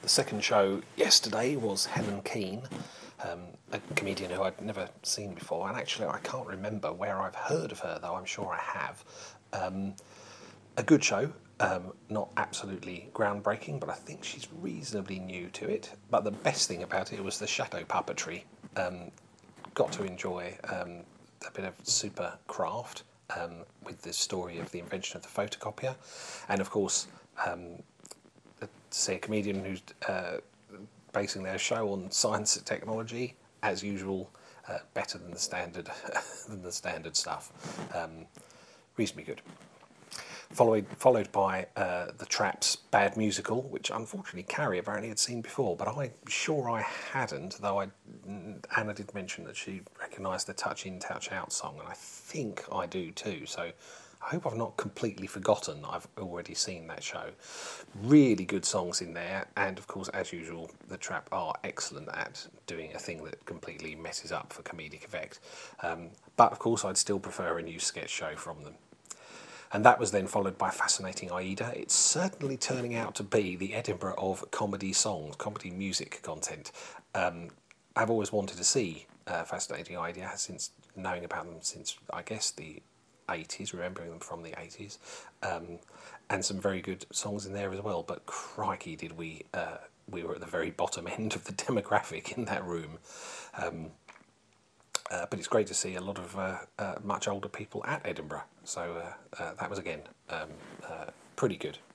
The second show yesterday was Helen Keane, a comedian who I'd never seen before, and actually I can't remember where I've heard of her, though I'm sure I have. A good show, not absolutely groundbreaking, but I think she's reasonably new to it. But the best thing about it was the shadow puppetry. Got to enjoy a bit of super craft with the story of the invention of the photocopier, and of course, to see a comedian who's basing their show on science and technology, as usual, better than the standard stuff. Reasonably good. Followed by the Traps' Bad Musical, which unfortunately Carrie apparently had seen before, but I'm sure I hadn't, though Anna did mention that she recognised the Touch In, Touch Out song, and I think I do too, so I hope I've not completely forgotten that I've already seen that show. Really good songs in there, and of course, as usual, the Trap are excellent at doing a thing that completely messes up for comedic effect. But of course, I'd still prefer a new sketch show from them. And that was then followed by Fascinating Aida. It's certainly turning out to be the Edinburgh of comedy songs, comedy music content. I've always wanted to see Fascinating Aida, since knowing about them since, I guess, the 80s, remembering them from the 80s. And some very good songs in there as well. But crikey, did we were at the very bottom end of the demographic in that room. But it's great to see a lot of much older people at Edinburgh. So that was, again, pretty good.